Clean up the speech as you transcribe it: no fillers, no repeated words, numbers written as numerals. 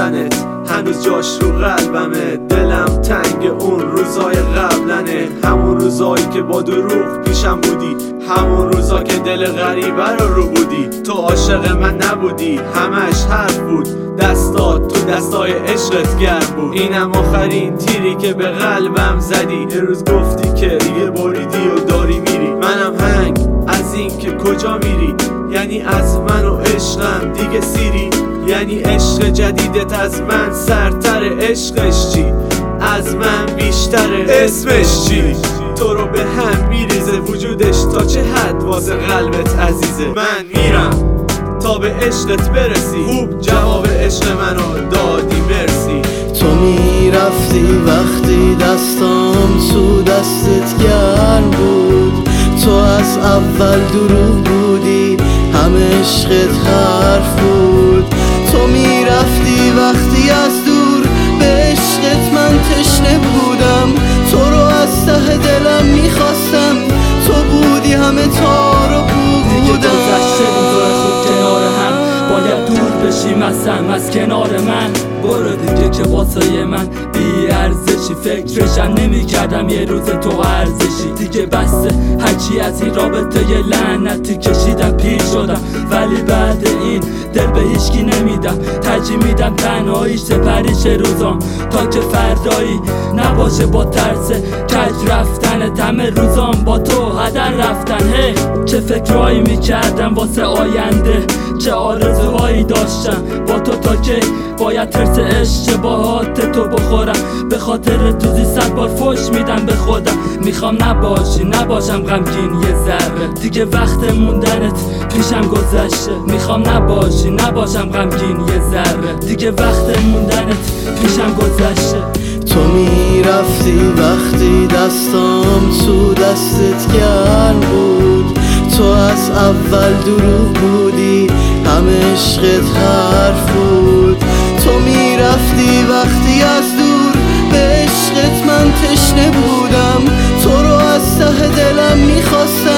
رفتنت هنوز جاش رو قلبمه. دلم تنگ اون روزای قبلنه، همون روزایی که با دروغ پیشم بودی، همون روزا که دل غریبه رو بودی. تو عاشق من نبودی، همش حرف بود، دستات تو دستای عشقت گرم بود. اینم آخرین تیری که به قلبم زدی، یه روز گفتی که دیگه بریدی و داری میری. منم هنگ از این که کجا میری، یعنی از من و عشقم دیگه سیری، یعنی عشق جدیدت از من سرتر، عشقش چی از من بیشتره، اسمش چی تو رو به هم میریزه وجودش، تا چه حد واسه قلبت عزیزه. من میرم تا به عشقت برسی، خوب جواب عشق منو دادی مرسی. تو میرفتی وقتی دستام تو دستت گرم بود، تو از اول دروغ بودی، همه عشقت حرف بود. تو میرفتی وقتی از دور به عشقت من تشنه بودم، تو رو از ته دلم میخواستم، تو بودی همه تارو بودم. باید دور بشیم از کنار من، برو دیگه که واسه من بی ارزشی. فکرشم نمی کردم یه روز تو ارزشی. دیگه بسته هرچی از این رابطه یه لعنتی کشیدم، پیر شدم ولی بعد این دل به هیچکی نمیدم. ترجیح میدم تنهاییش سپریش روزام، تا که فردایی نباشه با ترس کج رفتن. همه روزام با تو هدر رفتن. هی چه فکرهایی میکردم واسه آینده، چه آرزوهایی داشتم با تو، تا که باید ترس اشتباهات تو بخورم. به خاطر توزی 100 بار فوش میدم به خودم. میخوام نباشم غمگین یه ذره، دیگه وقت موندنت پیشم گذشته. میخوام نباشم غمگین یه ذره، دیگه وقت موندنت پیشم گذشته. تو میرفتی وقتی دستام تو دستت گرم بود، تو از اول دروغ بودی، همه عشقت حرف بود. تو میرفتی وقتی از دور به عشقت من تشنه بودم، تو رو از ته دلم میخواستم،